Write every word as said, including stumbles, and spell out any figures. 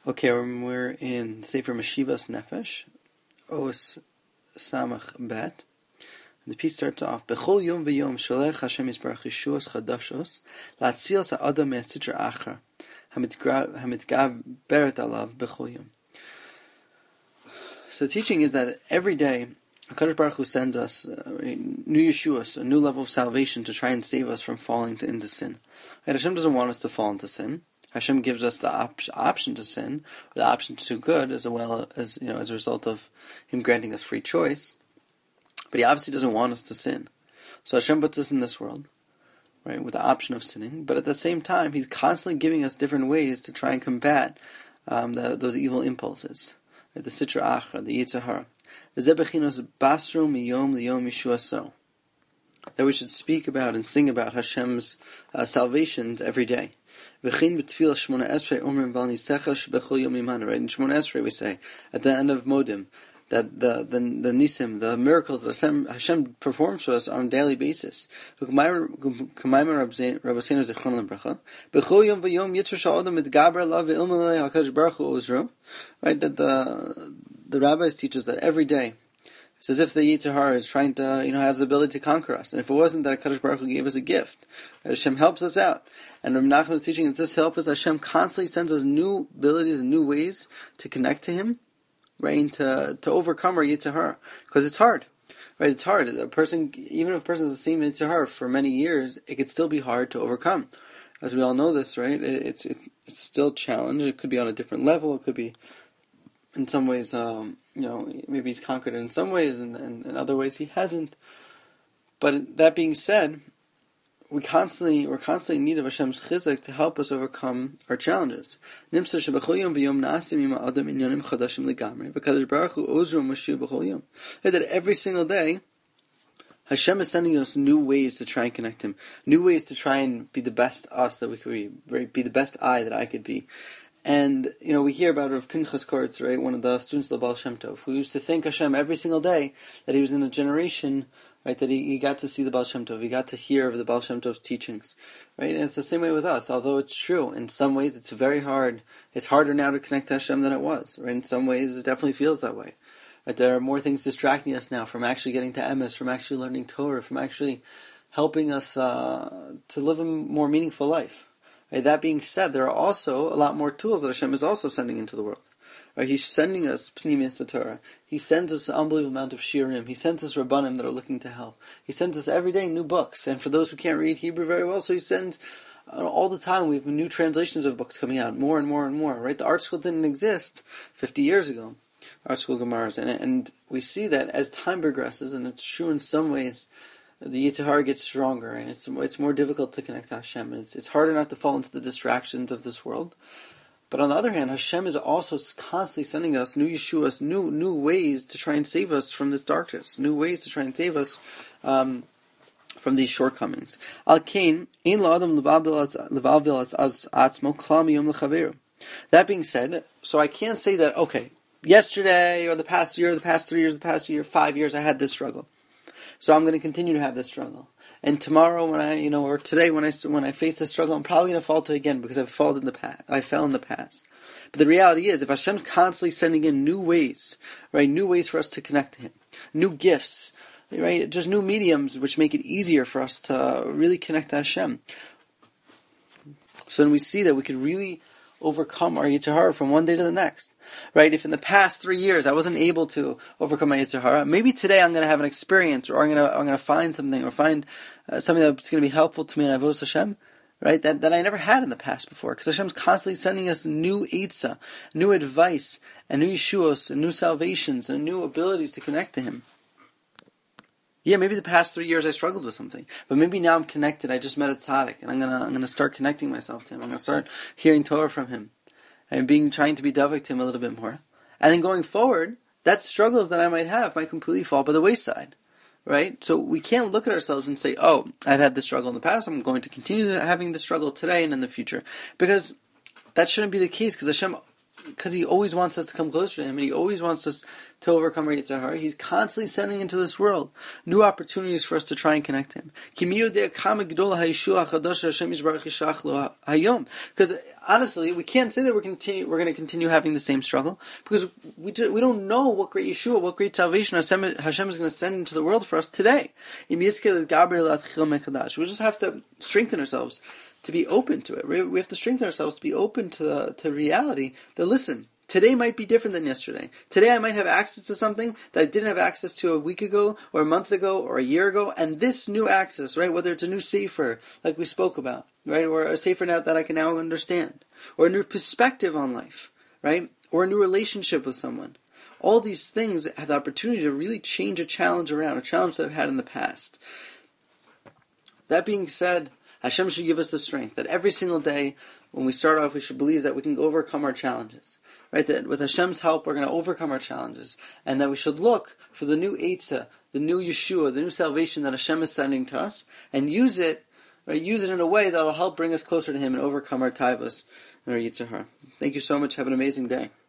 Okay, we're in Sefer Meshivas Nefesh, Os Samach Bet. And the piece starts off, Bechol Yom V'Yom Sholech Hashem Yisbarach Yeshuas Chadashos Latzil Sa'adam Me'asitra Achar Hamitgav Beret Alav Bechol Yom. So the teaching is that every day HaKadosh Baruch Hu sends us uh, new Yeshuas, a new level of salvation to try and save us from falling to, into sin. And Hashem doesn't want us to fall into sin. Hashem gives us the op- option to sin, or the option to do good, as well as you know, as a result of Him granting us free choice. But He obviously doesn't want us to sin. So Hashem puts us in this world, right, with the option of sinning. But at the same time, He's constantly giving us different ways to try and combat um, the, those evil impulses, right, the Sitra Achra, the Yetzer Hara. V'zeh bechinos basru miyom liyom yeshuaso. That we should speak about and sing about Hashem's uh, salvations every day. V'chin b'tfil Shmona Esrei omrim val nisecha shebechol yom imanu. Right in Shmona Esrei we say at the end of Modim that the the the nisim, the miracles that Hashem, Hashem performs for us on a daily basis. K'mayim Rabbeinu Zichron Lebracha. B'chol yom v'yom yitzer sha'odam mitgaber alav ve'ilmalei HaKadosh Baruch Hu uzro. Right, that the the rabbis teach us that every day it's as if the Yetzer Hara is trying to, you know, has the ability to conquer us. And if it wasn't that HaKadosh Baruch Hu gave us a gift, that Hashem helps us out. And Rav Nachman is teaching that this help is Hashem constantly sends us new abilities and new ways to connect to Him, right, and to, to overcome our Yetzer Hara. Because it's hard, right? It's hard. A person, even if a person has the same Yetzer Hara for many years, it could still be hard to overcome. As we all know this, right? It's, it's, it's still a challenge. It could be on a different level. It could be in some ways, um, you know, maybe he's conquered it in some ways, and, and in other ways he hasn't. But that being said, we constantly, we're constantly in need of Hashem's chizuk to help us overcome our challenges. Because Baruch Hu ozru mashiach b'chol yom. That every single day, Hashem is sending us new ways to try and connect Him, new ways to try and be the best us that we could be, right? Be the best I that I could be. And, you know, we hear about Rav Pinchas Koretz, right, one of the students of the Baal Shem Tov, who used to thank Hashem every single day that he was in a generation, right, that he, he got to see the Baal Shem Tov, he got to hear of the Baal Shem Tov's teachings, right, and it's the same way with us, although it's true, in some ways it's very hard, it's harder now to connect to Hashem than it was, right, in some ways it definitely feels that way, right, there are more things distracting us now from actually getting to Emes, from actually learning Torah, from actually helping us uh, to live a more meaningful life. Right, that being said, there are also a lot more tools that Hashem is also sending into the world. Right, He's sending us Pnimis Torah. He sends us an unbelievable amount of shiurim. He sends us Rabbanim that are looking to help. He sends us every day new books. And for those who can't read Hebrew very well, so He sends uh, all the time. We have new translations of books coming out, more and more and more. Right, the art school didn't exist fifty years ago. Art school Gemaras, and and we see that as time progresses, and it's true in some ways, the Yetzer Hara gets stronger, and it's it's more difficult to connect to Hashem. And it's it's harder not to fall into the distractions of this world. But on the other hand, Hashem is also constantly sending us new Yeshuas, new new ways to try and save us from this darkness, new ways to try and save us um, from these shortcomings. Al Kain, ein la'adam levalbil atzmo klam yom lechaveru. That being said, so I can't say that, okay, yesterday or the past year, or the past three years, the past year, five years, I had this struggle. So I'm going to continue to have this struggle. And tomorrow, when I, you know, or today, when I when I face this struggle, I'm probably going to fall to it again because I've fallen in the past. I fell in the past. But the reality is, if Hashem's constantly sending in new ways, right, new ways for us to connect to Him, new gifts, right, just new mediums which make it easier for us to really connect to Hashem. So then we see that we could really overcome our Yetzer Hara from one day to the next. Right? If in the past three years I wasn't able to overcome my Yetzer Hara, maybe today I'm going to have an experience, or I'm going to I'm going to find something, or find uh, something that's going to be helpful to me in Avodas Hashem, right? That that I never had in the past before, because Hashem's constantly sending us new Eitzah, new advice, and new Yeshuos, and new salvations, and new abilities to connect to Him. Yeah, maybe the past three years I struggled with something, but maybe now I'm connected. I just met a tzaddik, and I'm gonna I'm gonna start connecting myself to him. I'm gonna start hearing Torah from him, and being trying to be davik to him a little bit more. And then going forward, that struggles that I might have might completely fall by the wayside, right? So we can't look at ourselves and say, "Oh, I've had this struggle in the past. I'm going to continue having this struggle today and in the future," because that shouldn't be the case. Because Hashem because He always wants us to come closer to Him, and He always wants us to overcome our Yetzer Hara. He's constantly sending into this world new opportunities for us to try and connect Him. Because honestly, we can't say that we're continue we're going to continue having the same struggle, because we do, we don't know what great Yeshua, what great salvation Hashem, Hashem is going to send into the world for us today. We just have to strengthen ourselves to be open to it. We have to strengthen ourselves to be open to the, to reality that, listen, today might be different than yesterday. Today I might have access to something that I didn't have access to a week ago, or a month ago, or a year ago, and this new access, right, whether it's a new sefer, like we spoke about, right, or a sefer now that I can now understand, or a new perspective on life, right, or a new relationship with someone. All these things have the opportunity to really change a challenge around, a challenge that I've had in the past. That being said, Hashem should give us the strength that every single day, when we start off, we should believe that we can overcome our challenges. Right? That with Hashem's help, we're going to overcome our challenges. And that we should look for the new Eitzah, the new Yeshua, the new salvation that Hashem is sending to us, and use it, right? Use it in a way that will help bring us closer to Him and overcome our taivos and our Yetzer Hara. Thank you so much. Have an amazing day.